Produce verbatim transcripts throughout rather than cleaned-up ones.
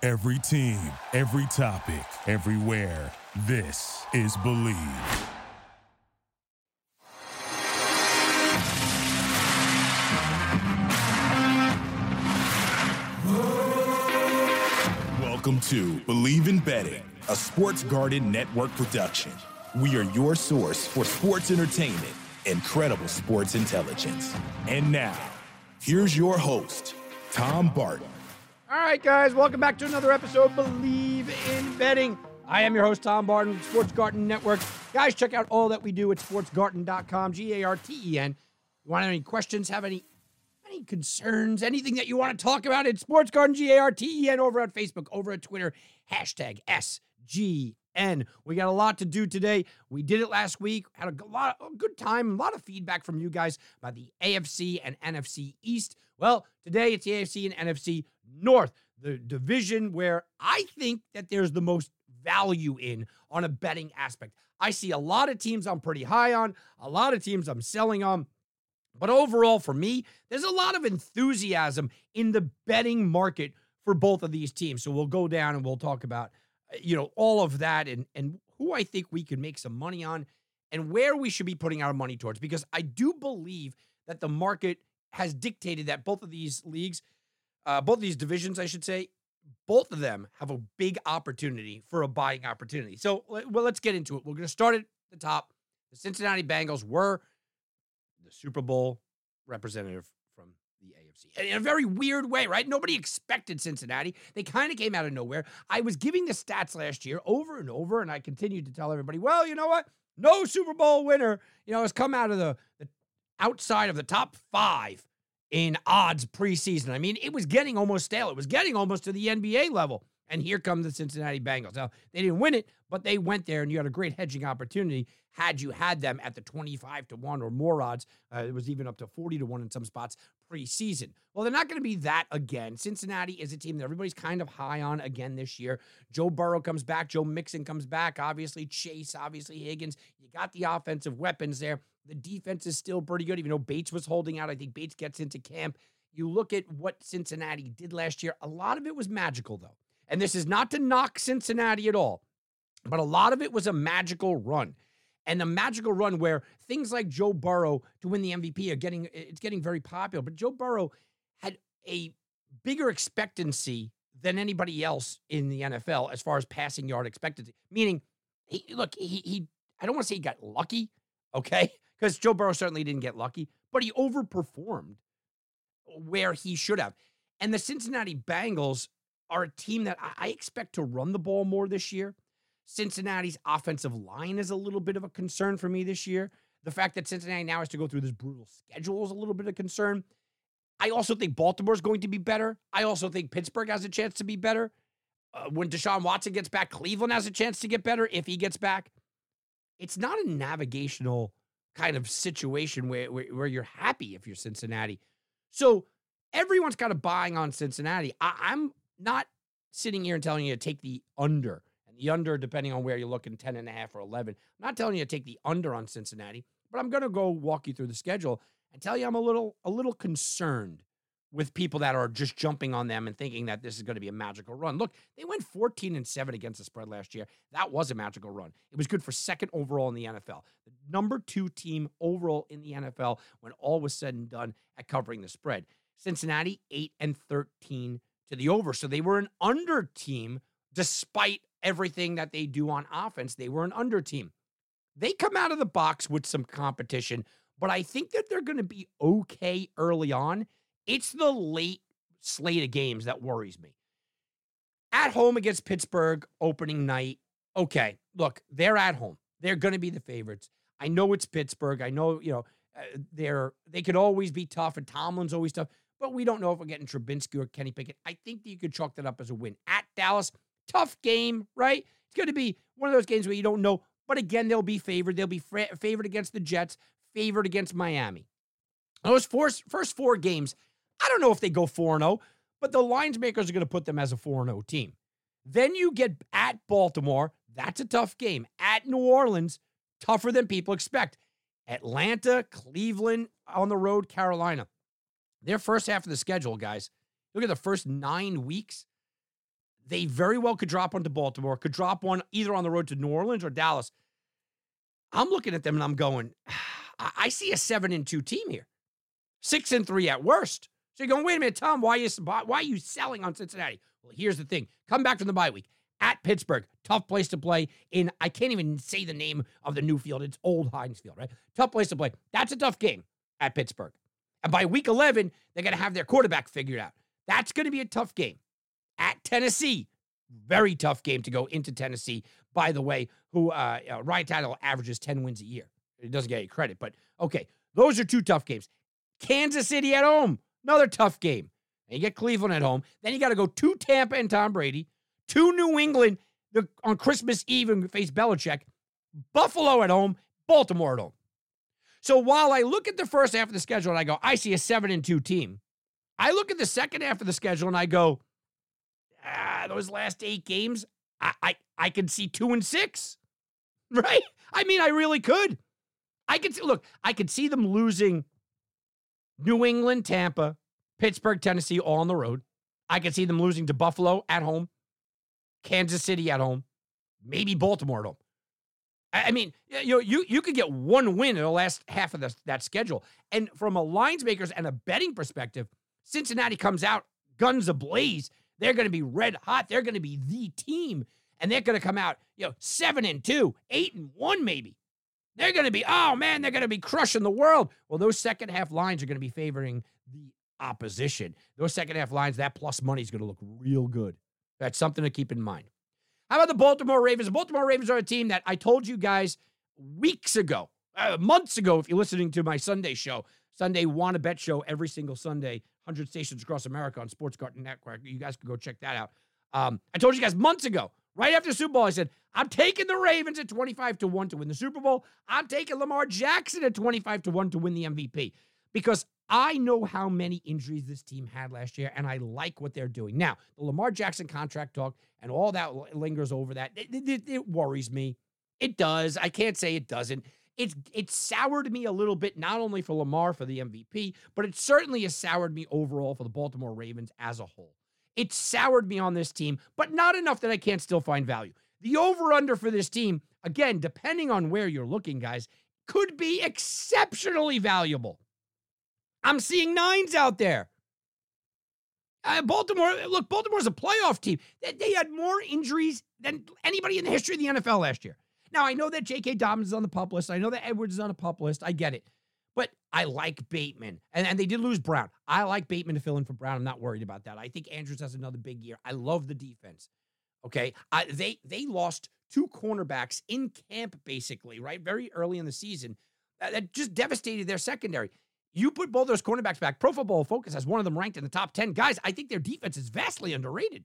Every team, every topic, everywhere. This is Believe. Welcome to Believe in Betting, a Sports Garden Network production. We are your source for sports entertainment and credible sports intelligence. And now, here's your host, Tom Barton. All right, guys, welcome back to another episode of Believe in Betting. I am your host, Tom Barton, Sports Garden Network. Guys, check out all that we do at sports garden dot com, G A R T E N. You want any questions, have any any concerns, anything that you want to talk about, it's Sports Garden, G A R T E N, over at Facebook, over at Twitter, hashtag S G N. We got a lot to do today. We did it last week, had a lot, a good time, a lot of feedback from you guys about the A F C and N F C East. Well, today it's the A F C and N F C North, the division where I think that there's the most value in on a betting aspect. I see a lot of teams I'm pretty high on, a lot of teams I'm selling on. But overall, for me, there's a lot of enthusiasm in the betting market for both of these teams. So we'll go down and we'll talk about, you know, all of that and, and who I think we can make some money on and where we should be putting our money towards. Because I do believe that the market has dictated that both of these leagues, uh, both of these divisions, I should say, both of them have a big opportunity for a buying opportunity. So, well, let's get into it. We're going to start at the top. The Cincinnati Bengals were the Super Bowl representative from the A F C. In a very weird way, right? Nobody expected Cincinnati. They kind of came out of nowhere. I was giving the stats last year over and over, and I continued to tell everybody, well, you know what? No Super Bowl winner, you know, has come out of the, the outside of the top five in odds preseason. I mean, it was getting almost stale. It was getting almost to the N B A level. And here come the Cincinnati Bengals. Now, they didn't win it, but they went there, and you had a great hedging opportunity had you had them at the twenty-five to one or more odds. Uh, it was even up to forty to one in some spots preseason. Well, they're not going to be that again. Cincinnati is a team that everybody's kind of high on again this year. Joe Burrow comes back. Joe Mixon comes back. Obviously, Chase, obviously, Higgins. You got the offensive weapons there. The defense is still pretty good, even though Bates was holding out. I think Bates gets into camp. You look at what Cincinnati did last year. A lot of it was magical, though. And this is not to knock Cincinnati at all, but a lot of it was a magical run. And the magical run where things like Joe Burrow to win the M V P are getting, it's getting very popular. But Joe Burrow had a bigger expectancy than anybody else in the N F L as far as passing yard expectancy. Meaning, he, look, he, he, I don't want to say he got lucky, okay? Because Joe Burrow certainly didn't get lucky, but he overperformed where he should have. And the Cincinnati Bengals are a team that I expect to run the ball more this year. Cincinnati's offensive line is a little bit of a concern for me this year. The fact that Cincinnati now has to go through this brutal schedule is a little bit of concern. I also think Baltimore's going to be better. I also think Pittsburgh has a chance to be better. Uh, when Deshaun Watson gets back, Cleveland has a chance to get better if he gets back. It's not a navigational kind of situation where, where, where you're happy if you're Cincinnati. So everyone's kind of buying on Cincinnati. I, I'm not sitting here and telling you to take the under. And the under, depending on where you're looking, ten and a half or eleven. I'm not telling you to take the under on Cincinnati, but I'm going to go walk you through the schedule and tell you I'm a little a little concerned with people that are just jumping on them and thinking that this is going to be a magical run. Look, they went fourteen and seven against the spread last year. That was a magical run. It was good for second overall in the N F L. The number two team overall in the N F L when all was said and done at covering the spread. Cincinnati, eight and thirteen to the over. So they were an under team despite everything that they do on offense. They were an under team. They come out of the box with some competition, but I think that they're going to be okay early on. It's the late slate of games that worries me. At home against Pittsburgh, opening night. Okay, look, they're at home. They're going to be the favorites. I know it's Pittsburgh. I know, you know, uh, they're they could always be tough, and Tomlin's always tough. But we don't know if we're getting Trubinsky or Kenny Pickett. I think that you could chalk that up as a win. At Dallas, tough game, right? It's going to be one of those games where you don't know. But again, they'll be favored. They'll be fra- favored against the Jets, favored against Miami. Those four, first four games, I don't know if they go four and oh, but the lines makers are going to put them as a four and oh team. Then you get at Baltimore. That's a tough game. At New Orleans, tougher than people expect. Atlanta, Cleveland, on the road, Carolina. Their first half of the schedule, guys, look at the first nine weeks. They very well could drop one to Baltimore, could drop one either on the road to New Orleans or Dallas. I'm looking at them and I'm going, I see a seven and two team here. Six and three at worst. So you're going, wait a minute, Tom, why are you, why are you selling on Cincinnati? Well, here's the thing. Come back from the bye week. At Pittsburgh, tough place to play in, I can't even say the name of the new field. It's Old Heinz Field, right? Tough place to play. That's a tough game at Pittsburgh. And by week eleven, they're going to have their quarterback figured out. That's going to be a tough game. At Tennessee, very tough game to go into Tennessee, by the way, who uh, uh, Ryan Tannehill averages ten wins a year. It doesn't get any credit, but okay, those are two tough games. Kansas City at home, another tough game. And you get Cleveland at home. Then you got to go to Tampa and Tom Brady, to New England the, on Christmas Eve and face Belichick, Buffalo at home, Baltimore at home. So while I look at the first half of the schedule and I go, I see a seven and two team, I look at the second half of the schedule and I go, ah, those last eight games, I, I, I could see two and six, right? I mean, I really could. I could see, look, I could see them losing New England, Tampa, Pittsburgh, Tennessee, all on the road. I could see them losing to Buffalo at home, Kansas City at home, maybe Baltimore at home. I mean, you you you could get one win in the last half of the, that schedule. And from a lines makers and a betting perspective, Cincinnati comes out guns ablaze. They're going to be red hot. They're going to be the team, and they're going to come out, you know, seven and two, eight and one, maybe. They're going to be, oh man, they're going to be crushing the world. Well, those second half lines are going to be favoring the opposition. Those second half lines, that plus money is going to look real good. That's something to keep in mind. How about the Baltimore Ravens? The Baltimore Ravens are a team that I told you guys weeks ago, uh, months ago, if you're listening to my Sunday show, Sunday Wanna Bet show every single Sunday, one hundred stations across America on Sports Garden Network. You guys can go check that out. Um, I told you guys months ago, right after the Super Bowl, I said, I'm taking the Ravens at twenty-five to one to win the Super Bowl. I'm taking Lamar Jackson at twenty-five to one to win the M V P because I know how many injuries this team had last year, and I like what they're doing. Now, the Lamar Jackson contract talk and all that lingers over that. It, it, it worries me. It does. I can't say it doesn't. It's it soured me a little bit, not only for Lamar for the M V P, but it certainly has soured me overall for the Baltimore Ravens as a whole. It soured me on this team, but not enough that I can't still find value. The over-under for this team, again, depending on where you're looking, guys, could be exceptionally valuable. I'm seeing nines out there. Uh, Baltimore, look, Baltimore's a playoff team. They, they had more injuries than anybody in the history of the N F L last year. Now, I know that J K. Dobbins is on the pup list. I know that Edwards is on a pup list. I get it. But I like Bateman. And, and they did lose Brown. I like Bateman to fill in for Brown. I'm not worried about that. I think Andrews has another big year. I love the defense. Okay? I, they, they lost two cornerbacks in camp, basically, right? Very early in the season. That, that just devastated their secondary. You put both those cornerbacks back. Pro Football Focus has one of them ranked in the top ten. Guys, I think their defense is vastly underrated.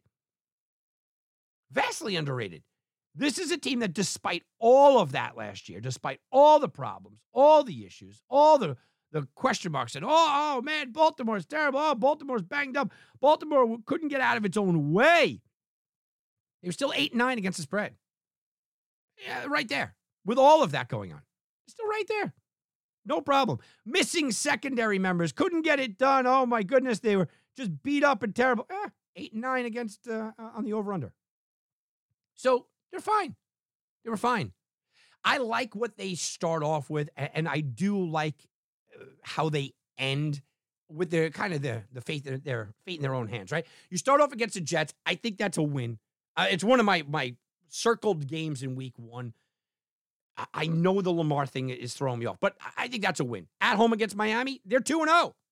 Vastly underrated. This is a team that, despite all of that last year, despite all the problems, all the issues, all the, the question marks, and, oh, oh, man, Baltimore's terrible. Oh, Baltimore's banged up. Baltimore couldn't get out of its own way. They were still eight and nine against the spread. Yeah, right there. With all of that going on. Still right there. No problem. Missing secondary members. Couldn't get it done. Oh, my goodness. They were just beat up and terrible. Eh, eight and nine against uh, on the over-under. So they're fine. They were fine. I like what they start off with, and I do like how they end with their kind of their the faith their fate in their own hands, right? You start off against the Jets. I think that's a win. Uh, it's one of my my circled games in week one. I, I know the Lamar thing is throwing me off, but I think that's a win. At home against Miami, they're two and oh.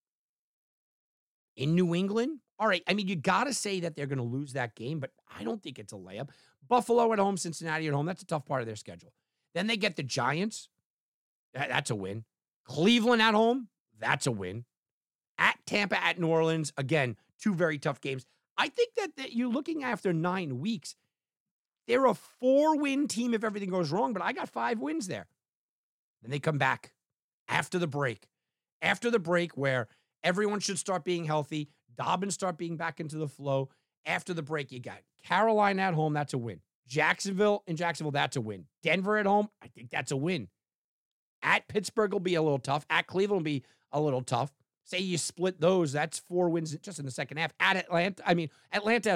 In New England, all right, I mean, you got to say that they're going to lose that game, but I don't think it's a layup. Buffalo at home, Cincinnati at home, that's a tough part of their schedule. Then they get the Giants. That, that's a win. Cleveland at home, that's a win. At Tampa, at New Orleans, again, two very tough games. I think that, that you're looking after nine weeks. They're a four-win team if everything goes wrong, but I got five wins there. Then they come back after the break. After the break where everyone should start being healthy, Dobbins start being back into the flow. After the break, you got Carolina at home, that's a win. Jacksonville in Jacksonville, that's a win. Denver at home, I think that's a win. At Pittsburgh will be a little tough. At Cleveland will be a little tough. Say you split those, that's four wins just in the second half. At Atlanta, I mean, Atlanta at home,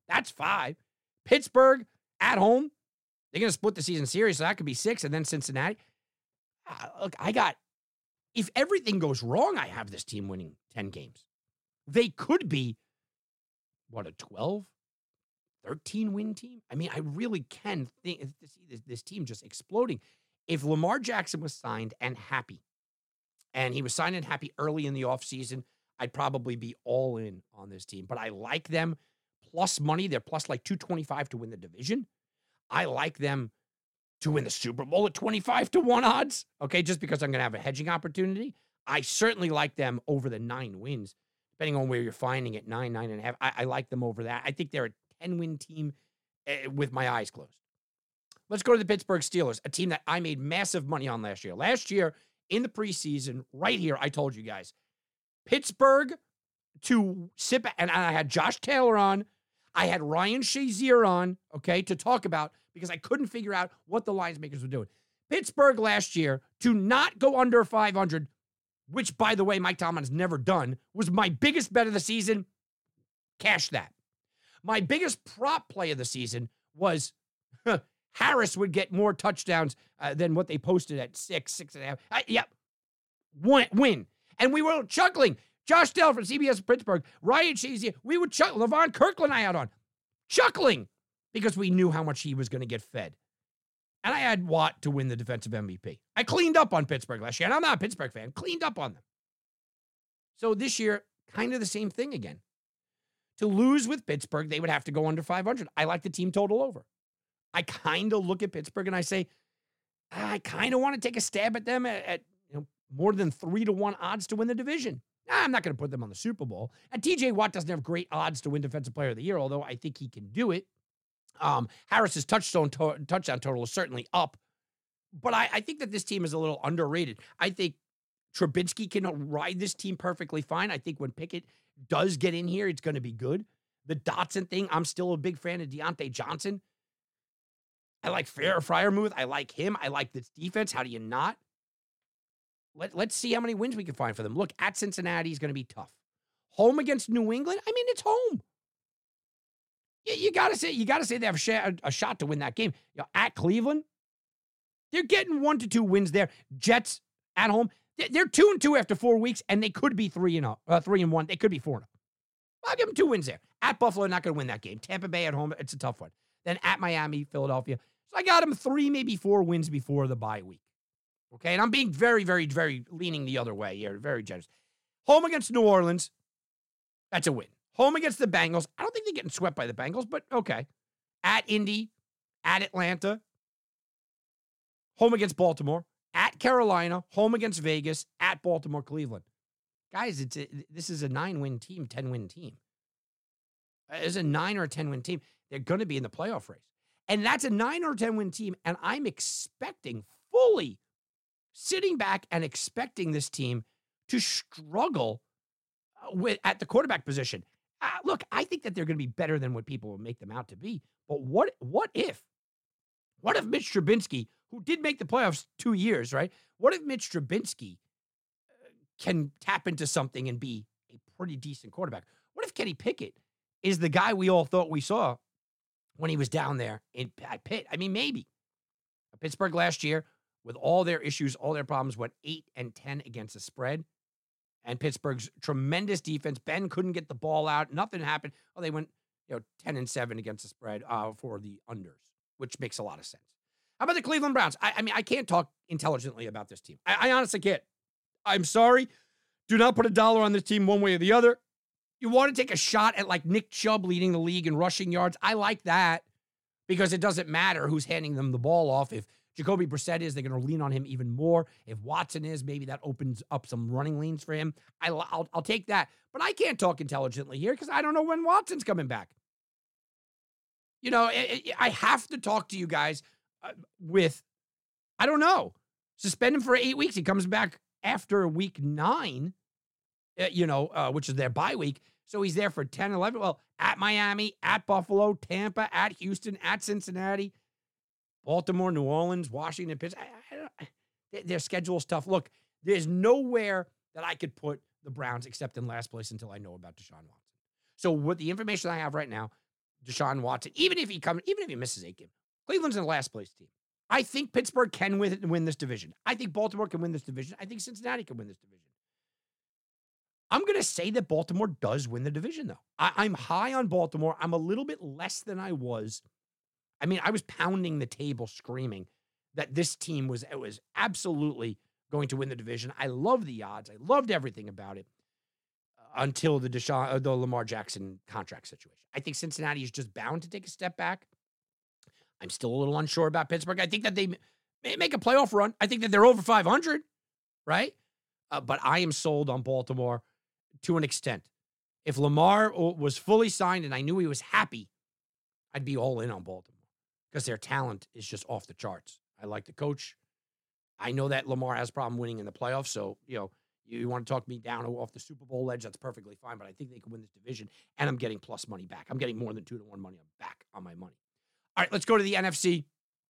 That's five. Pittsburgh at home. They're going to split the season series, so that could be six. And then Cincinnati. Uh, look, I got, if everything goes wrong, I have this team winning ten games. They could be, what, a twelve, thirteen win team? I mean, I really can think, see this, this team just exploding. If Lamar Jackson was signed and happy, and he was signed and happy early in the offseason, I'd probably be all in on this team. But I like them plus money. They're plus like two twenty-five to win the division. I like them to win the Super Bowl at twenty-five to one odds, okay, just because I'm going to have a hedging opportunity. I certainly like them over the nine wins, depending on where you're finding it, nine, nine and a half. I, I like them over that. I think they're a ten-win team uh, with my eyes closed. Let's go to the Pittsburgh Steelers, a team that I made massive money on last year. Last year, in the preseason, right here, I told you guys, Pittsburgh to sit back, and I had Josh Taylor on. I had Ryan Shazier on, okay, to talk about, because I couldn't figure out what the lines makers were doing. Pittsburgh last year to not go under five hundred, which, by the way, Mike Tomlin's never done, was my biggest bet of the season. Cash that. My biggest prop play of the season was huh, Harris would get more touchdowns uh, than what they posted at six, six and a half. Uh, yep. Win, win. And we were chuckling. Josh Dell from C B S Pittsburgh, Ryan Shazier, we would chuckle. Levon Kirkland I had on. Chuckling because we knew how much he was going to get fed. And I had Watt to win the defensive M V P. I cleaned up on Pittsburgh last year, and I'm not a Pittsburgh fan. Cleaned up on them. So this year, kind of the same thing again. To lose with Pittsburgh, they would have to go under five hundred. I like the team total over. I kind of look at Pittsburgh and I say, I kind of want to take a stab at them at, at you know, more than three to one odds to win the division. Nah, I'm not going to put them on the Super Bowl. And T J Watt doesn't have great odds to win Defensive Player of the Year, although I think he can do it. Um, Harris's touchdown, to- touchdown total is certainly up. But I, I think that this team is a little underrated. I think Trubisky can ride this team perfectly fine. I think when Pickett does get in here, it's going to be good. The Dotson thing, I'm still a big fan of Deontay Johnson. I like Fair Freiermuth. I like him. I like this defense. How do you not? Let, let's see how many wins we can find for them. Look, at Cincinnati is going to be tough. Home against New England? I mean, it's home. You, you got to say you got to say they have a, sh- a shot to win that game. You know, at Cleveland, they're getting one to two wins there. Jets at home. They're two and two after four weeks, and they could be three and oh, uh, three and one. They could be four and oh. I'll give them two wins there. At Buffalo, not going to win that game. Tampa Bay at home, it's a tough one. Then at Miami, Philadelphia. So I got them three, maybe four wins before the bye week. Okay, and I'm being very, very, very leaning the other way here. Very generous. Home against New Orleans, that's a win. Home against the Bengals. I don't think they're getting swept by the Bengals, but okay. At Indy, at Atlanta. Home against Baltimore. At Carolina, home against Vegas, at Baltimore, Cleveland. Guys, it's a, this is a nine-win team, ten-win team. It's a nine or a ten-win team. They're going to be in the playoff race. And that's a nine or ten-win team, and I'm expecting, fully sitting back and expecting this team to struggle with at the quarterback position. Uh, look, I think that they're going to be better than what people will make them out to be. But what, what if? What if Mitch Trubisky, who did make the playoffs two years, right? What if Mitch Trubisky can tap into something and be a pretty decent quarterback? What if Kenny Pickett is the guy we all thought we saw when he was down there in Pitt? I mean, maybe. Pittsburgh last year, with all their issues, all their problems, went eight and ten against the spread. And Pittsburgh's tremendous defense. Ben couldn't get the ball out. Nothing happened. Well, they went, you know, ten and seven against the spread uh, for the unders, which makes a lot of sense. How about the Cleveland Browns? I, I mean, I can't talk intelligently about this team. I, I honestly can't. I'm sorry. Do not put a dollar on this team one way or the other. You want to take a shot at like Nick Chubb leading the league in rushing yards? I like that because it doesn't matter who's handing them the ball off. If Jacoby Brissett is, they're going to lean on him even more. If Watson is, maybe that opens up some running lanes for him. I, I'll, I'll take that. But I can't talk intelligently here because I don't know when Watson's coming back. You know, it, it, I have to talk to you guys uh, with, I don't know, suspend him for eight weeks. He comes back after week nine, uh, you know, uh, which is their bye week. So he's there for ten, eleven. Well, at Miami, at Buffalo, Tampa, at Houston, at Cincinnati, Baltimore, New Orleans, Washington, Pittsburgh. I, I don't, their schedule's tough. Look, there's nowhere that I could put the Browns except in last place until I know about Deshaun Watson. So with the information I have right now, Deshaun Watson, even if he comes, even if he misses eight games, Cleveland's in the last place team. I think Pittsburgh can win, win this division. I think Baltimore can win this division. I think Cincinnati can win this division. I'm going to say that Baltimore does win the division, though. I, I'm high on Baltimore. I'm a little bit less than I was. I mean, I was pounding the table screaming that this team was, it was absolutely going to win the division. I love the odds. I loved everything about it until the Deshaun, uh, the Lamar Jackson contract situation. I think Cincinnati is just bound to take a step back. I'm still a little unsure about Pittsburgh. I think that they may make a playoff run. I think that they're over five hundred, right? Uh, but I am sold on Baltimore to an extent. If Lamar was fully signed and I knew he was happy, I'd be all in on Baltimore because their talent is just off the charts. I like the coach. I know that Lamar has a problem winning in the playoffs, so, you know, you, you want to talk me down off the Super Bowl ledge, that's perfectly fine, but I think they can win this division, and I'm getting plus money back. I'm getting more than two to one money back on my money. All right, let's go to the N F C.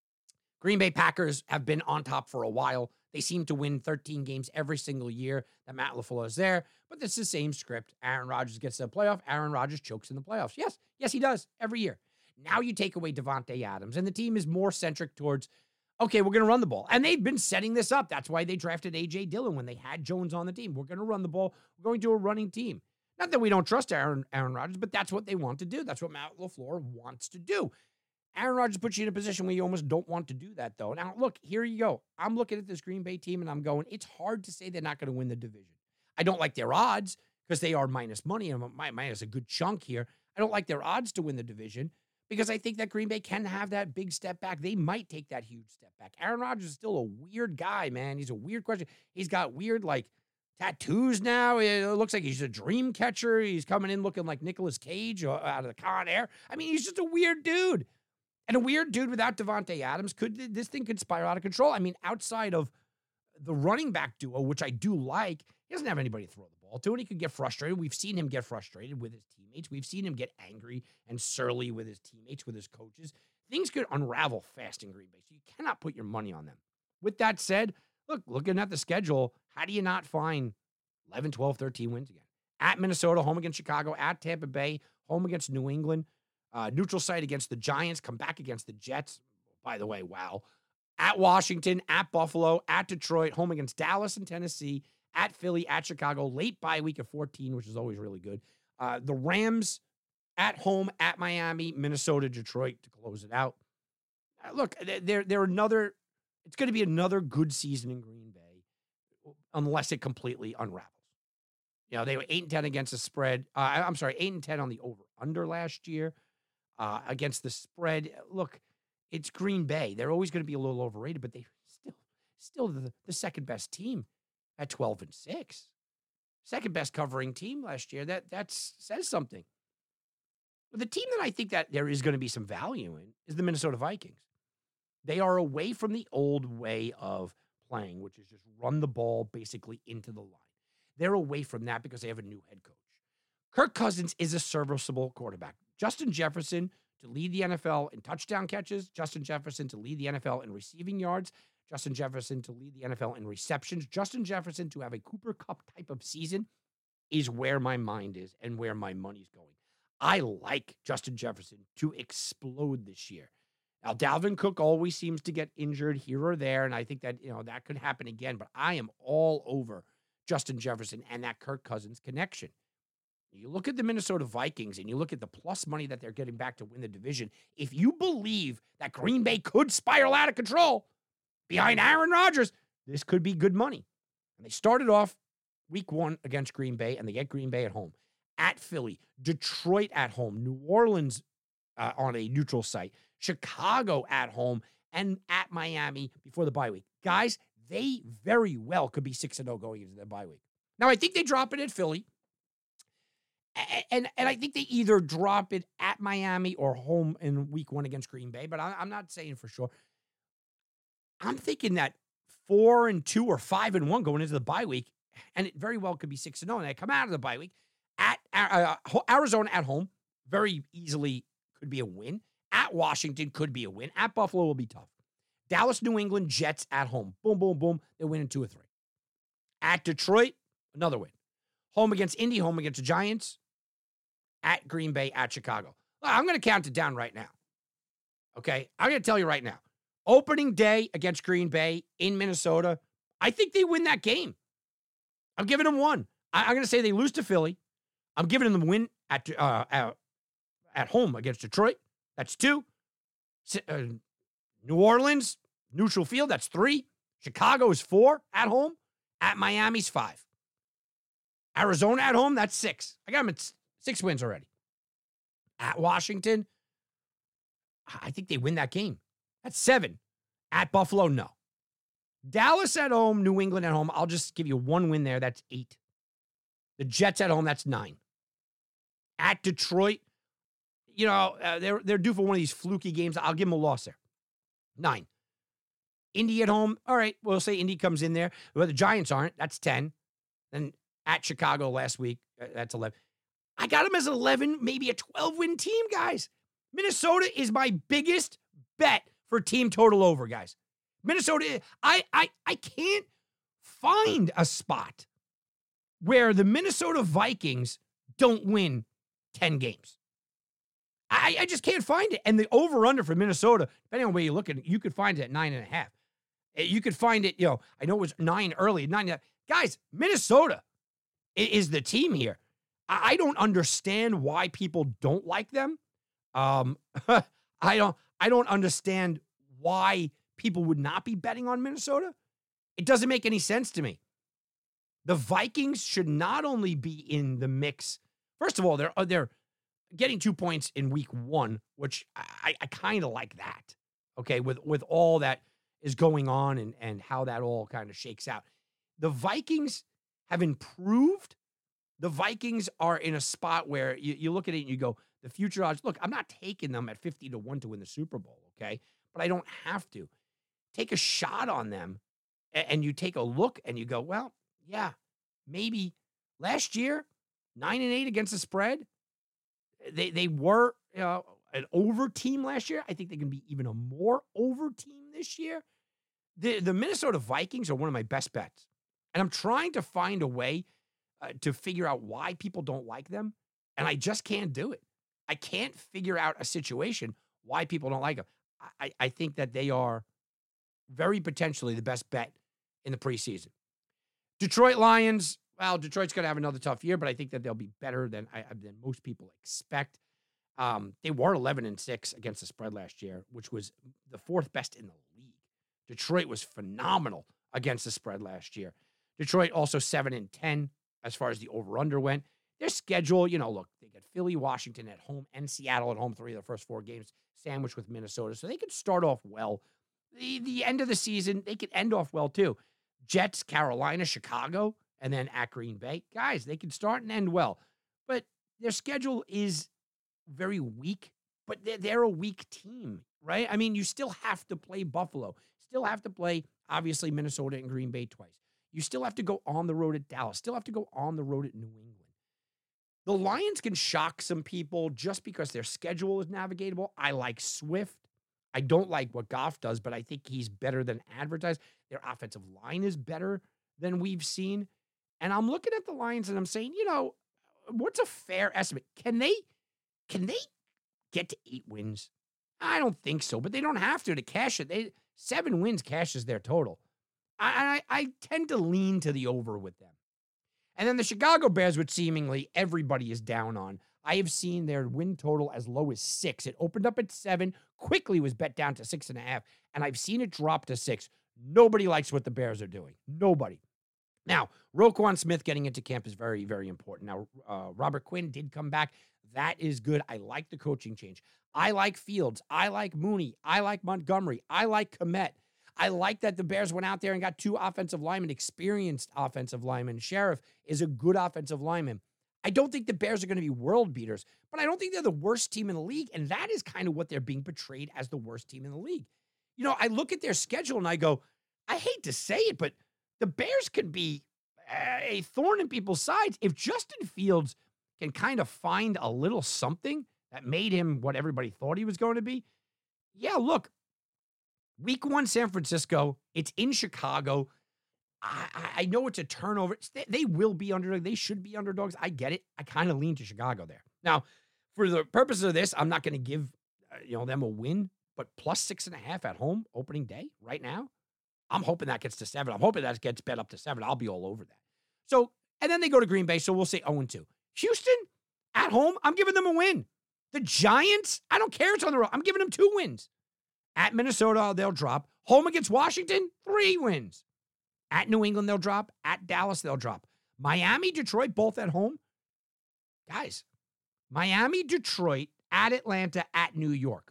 Green Bay Packers have been on top for a while. They seem to win thirteen games every single year that Matt LaFleur is there, but it's the same script. Aaron Rodgers gets to the playoff. Aaron Rodgers chokes in the playoffs. Yes, yes, he does every year. Now you take away Davante Adams, and the team is more centric towards, okay, we're going to run the ball. And they've been setting this up. That's why they drafted A J Dillon when they had Jones on the team. We're going to run the ball. We're going to a running team. Not that we don't trust Aaron, Aaron Rodgers, but that's what they want to do. That's what Matt LaFleur wants to do. Aaron Rodgers puts you in a position where you almost don't want to do that, though. Now, look, here you go. I'm looking at this Green Bay team, and I'm going, it's hard to say they're not going to win the division. I don't like their odds because they are minus money, and minus a good chunk here. I don't like their odds to win the division because I think that Green Bay can have that big step back. They might take that huge step back. Aaron Rodgers is still a weird guy, man. He's a weird question. He's got weird, like, tattoos now. It looks like he's a dream catcher. He's coming in looking like Nicolas Cage out of the Con Air. I mean, he's just a weird dude. And a weird dude without Davante Adams, could this thing could spiral out of control. I mean, outside of the running back duo, which I do like, he doesn't have anybody to throw the ball to, and he could get frustrated. We've seen him get frustrated with his teammates. We've seen him get angry and surly with his teammates, with his coaches. Things could unravel fast in Green Bay, so you cannot put your money on them. With that said, look, looking at the schedule, how do you not find eleven, twelve, thirteen wins again? At Minnesota, home against Chicago. At Tampa Bay, home against New England. Uh, neutral site against the Giants, come back against the Jets. By the way, wow. At Washington, at Buffalo, at Detroit, home against Dallas and Tennessee, at Philly, at Chicago, late bye week of fourteen, which is always really good. Uh, the Rams at home, at Miami, Minnesota, Detroit to close it out. Uh, look, they're, they're another, it's going to be another good season in Green Bay unless it completely unravels. You know, they were eight and ten against the spread. Uh, I'm sorry, eight and ten on the over-under last year. Uh, against the spread. Look, it's Green Bay. They're always going to be a little overrated, but they still still the, the second best team at twelve and six. Second best covering team last year. That that's says something. But the team that I think that there is going to be some value in is the Minnesota Vikings. They are away from the old way of playing, which is just run the ball basically into the line. They're away from that because they have a new head coach. Kirk Cousins is a serviceable quarterback. Justin Jefferson to lead the N F L in touchdown catches. Justin Jefferson to lead the N F L in receiving yards. Justin Jefferson to lead the N F L in receptions. Justin Jefferson to have a Cooper Kupp type of season is where my mind is and where my money's going. I like Justin Jefferson to explode this year. Now, Dalvin Cook always seems to get injured here or there, and I think that, you know, that could happen again, but I am all over Justin Jefferson and that Kirk Cousins connection. You look at the Minnesota Vikings and you look at the plus money that they're getting back to win the division. If you believe that Green Bay could spiral out of control behind Aaron Rodgers, this could be good money. And they started off week one against Green Bay, and they get Green Bay at home. At Philly, Detroit at home, New Orleans uh, on a neutral site, Chicago at home, and at Miami before the bye week. Guys, they very well could be six and oh going into the bye week. Now, I think they drop it at Philly. And and I think they either drop it at Miami or home in week one against Green Bay, but I'm not saying for sure. I'm thinking that four and two or five and one going into the bye week, and it very well could be six and zero. And they come out of the bye week at uh, Arizona at home, very easily could be a win. At Washington could be a win. At Buffalo will be tough. Dallas, New England, Jets at home, boom, boom, boom. They win in two or three. At Detroit, another win. Home against Indy, home against the Giants. At Green Bay, at Chicago. I'm going to count it down right now. Okay? I'm going to tell you right now. Opening day against Green Bay in Minnesota, I think they win that game. I'm giving them one. I, I'm going to say they lose to Philly. I'm giving them a win at, uh, at, at home against Detroit. That's two. Uh, New Orleans, neutral field, that's three. Chicago is four at home. At Miami's five. Arizona at home, that's six. I got them at six wins already. At Washington, I think they win that game. That's seven. At Buffalo, no. Dallas at home, New England at home, I'll just give you one win there. That's eight. The Jets at home, that's nine. At Detroit, you know, uh, they're, they're due for one of these fluky games. I'll give them a loss there. Nine. Indy at home, all right, we'll say Indy comes in there. Well, the Giants aren't. That's ten. Then at Chicago last week, uh, that's eleven. I got them as eleven, maybe a twelve-win team, guys. Minnesota is my biggest bet for team total over, guys. Minnesota, I, I, I can't find a spot where the Minnesota Vikings don't win ten games. I, I just can't find it. And the over-under for Minnesota, depending on where you look at it, you could find it at nine and a half. You could find it, you know, I know it was nine early, nine. Guys, Minnesota is the team here. I don't understand why people don't like them. Um, I don't, I don't understand why people would not be betting on Minnesota. It doesn't make any sense to me. The Vikings should not only be in the mix. First of all, they're, they're getting two points in week one, which I, I kind of like that. Okay. With, with all that is going on and, and how that all kind of shakes out. The Vikings have improved. The Vikings are in a spot where you, you look at it and you go, the future odds, look, I'm not taking them at fifty to one to win the Super Bowl, okay? But I don't have to. Take a shot on them, and, and you take a look and you go, well, yeah, maybe last year, nine and eight against the spread. They they were you know, an over team last year. I think they can be even a more over team this year. The, the Minnesota Vikings are one of my best bets. And I'm trying to find a way uh, to figure out why people don't like them. And I just can't do it. I can't figure out a situation why people don't like them. I, I think that they are very potentially the best bet in the preseason. Detroit Lions, well, Detroit's going to have another tough year, but I think that they'll be better than, I, than most people expect. Um, they were eleven and six against the spread last year, which was the fourth best in the league. Detroit was phenomenal against the spread last year. Detroit also seven and ten as far as the over-under went. Their schedule, you know, look, they got Philly, Washington at home, and Seattle at home, three of the first four games, sandwiched with Minnesota. So they could start off well. The, the end of the season, they could end off well, too. Jets, Carolina, Chicago, and then at Green Bay. Guys, they can start and end well. But their schedule is very weak, but they're, they're a weak team, right? I mean, you still have to play Buffalo. Still have to play, obviously, Minnesota and Green Bay twice. You still have to go on the road at Dallas. Still have to go on the road at New England. The Lions can shock some people just because their schedule is navigatable. I like Swift. I don't like what Goff does, but I think he's better than advertised. Their offensive line is better than we've seen. And I'm looking at the Lions and I'm saying, you know, what's a fair estimate? Can they, can they get to eight wins? I don't think so, but they don't have to to cash it. They seven wins cashes their total. I, I, I tend to lean to the over with them. And then the Chicago Bears, which seemingly everybody is down on. I have seen their win total as low as six. It opened up at seven, quickly was bet down to six and a half, and I've seen it drop to six. Nobody likes what the Bears are doing. Nobody. Now, Roquan Smith getting into camp is very, very important. Now, uh, Robert Quinn did come back. That is good. I like the coaching change. I like Fields. I like Mooney. I like Montgomery. I like Kmet. I like that the Bears went out there and got two offensive linemen, experienced offensive linemen. Sheriff is a good offensive lineman. I don't think the Bears are going to be world beaters, but I don't think they're the worst team in the league, and that is kind of what they're being portrayed as, the worst team in the league. You know, I look at their schedule and I go, I hate to say it, but the Bears could be a thorn in people's sides if Justin Fields can kind of find a little something that made him what everybody thought he was going to be. Yeah, look, week one, San Francisco, it's in Chicago. I, I know it's a turnover. It's, they, they will be underdogs. They should be underdogs. I get it. I kind of lean to Chicago there. Now, For the purpose of this, I'm not going to give uh, you know them a win, but plus six and a half at home opening day right now. I'm hoping that gets to seven. I'm hoping that gets bet up to seven. I'll be all over that. So, and then they go to Green Bay, so we'll say oh and two. Houston at home, I'm giving them a win. The Giants, I don't care. It's on the road. I'm giving them two wins. At Minnesota, they'll drop. Home against Washington, three wins. At New England, they'll drop. At Dallas, they'll drop. Miami, Detroit, both at home. Guys, Miami, Detroit, at Atlanta, at New York.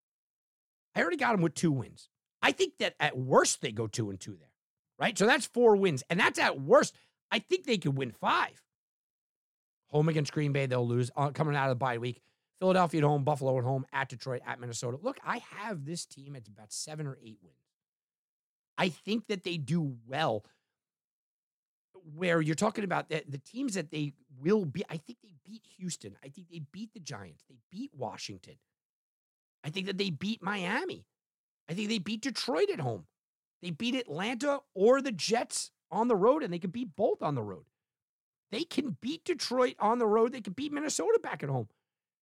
I already got them with two wins. I think that at worst, they go two and two there, right? So that's four wins. And that's at worst. I think they could win five. Home against Green Bay, they'll lose. Uh, coming out of the bye week. Philadelphia at home, Buffalo at home, at Detroit, at Minnesota. Look, I have this team at about seven or eight wins. I think that they do well where you're talking about the, the teams that they will be. I think they beat Houston. I think they beat the Giants. They beat Washington. I think that they beat Miami. I think they beat Detroit at home. They beat Atlanta or the Jets on the road, and they can beat both on the road. They can beat Detroit on the road. They can beat Minnesota back at home.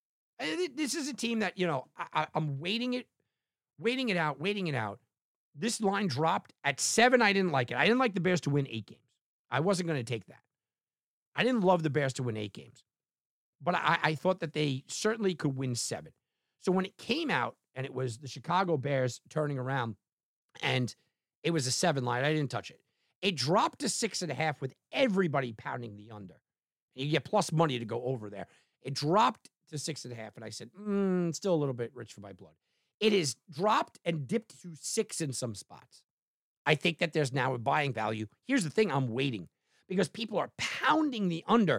This is a team that, you know, I, I'm waiting it, waiting it out, waiting it out. This line dropped at seven. I didn't like it. I didn't like the Bears to win eight games. I wasn't going to take that. I didn't love the Bears to win eight games. But I, I thought that they certainly could win seven. So when it came out and it was the Chicago Bears turning around and it was a seven line, I didn't touch it. It dropped to six and a half with everybody pounding the under. You get plus money to go over there. It dropped to six and a half, and I said, mm, still a little bit rich for my blood. It is dropped and dipped to six in some spots. I think that there's now a buying value. Here's the thing, I'm waiting because people are pounding the under.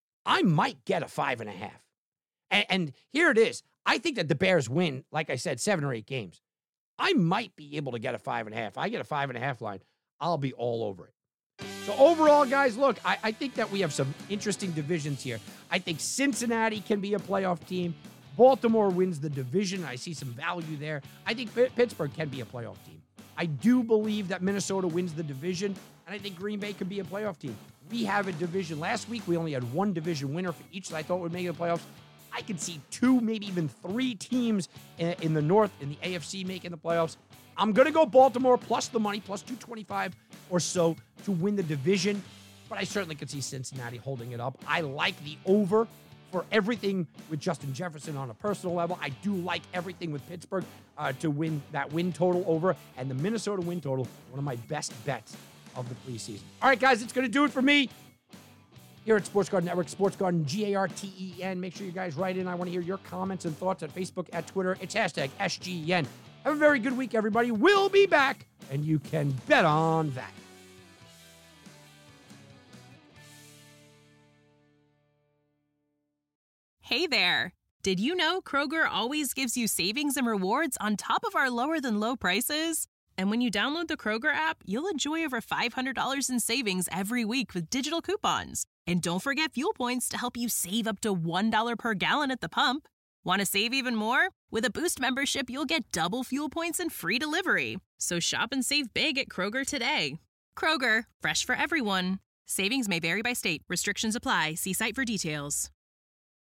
I might get a five and a half. And, and here it is. I think that the Bears win, like I said, seven or eight games. I might be able to get a five and a half. I get a five and a half line, I'll be all over it. So overall, guys, look, I, I think that we have some interesting divisions here. I think Cincinnati can be a playoff team. Baltimore wins the division. I see some value there. I think P- Pittsburgh can be a playoff team. I do believe that Minnesota wins the division, and I think Green Bay could be a playoff team. We have a division. Last week, we only had one division winner for each that I thought would make the playoffs. I could see two, maybe even three teams in, in the North, in the A F C, making the playoffs. I'm going to go Baltimore plus the money, plus two twenty-five or so to win the division. But I certainly could see Cincinnati holding it up. I like the over for everything with Justin Jefferson on a personal level. I do like everything with Pittsburgh uh, to win that win total over. And the Minnesota win total, one of my best bets of the preseason. All right, guys, it's going to do it for me here at Sports Garden Network, Sports Garden, G A R T E N. Make sure you guys write in. I want to hear your comments and thoughts at Facebook, at Twitter. It's hashtag S G E N. Have a very good week, everybody. We'll be back, and you can bet on that. Hey there. Did you know Kroger always gives you savings and rewards on top of our lower-than-low prices? And when you download the Kroger app, you'll enjoy over five hundred dollars in savings every week with digital coupons. And don't forget fuel points to help you save up to one dollar per gallon at the pump. Want to save even more? With a Boost membership, you'll get double fuel points and free delivery. So shop and save big at Kroger today. Kroger, fresh for everyone. Savings may vary by state. Restrictions apply. See site for details.